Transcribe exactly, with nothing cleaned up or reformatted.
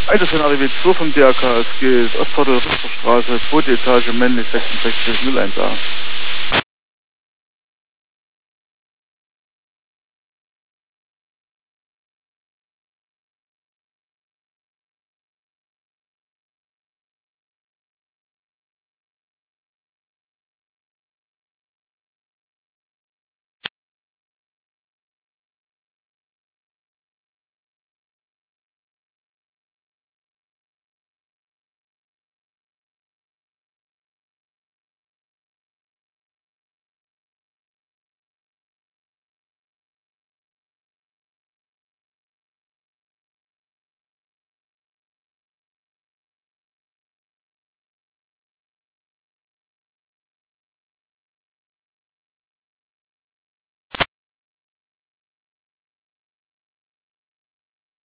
Eines von R W zwei vom D R K S G ist Ostviertel Straße, zweite Etage, männlich sechsundsechzig null eins A.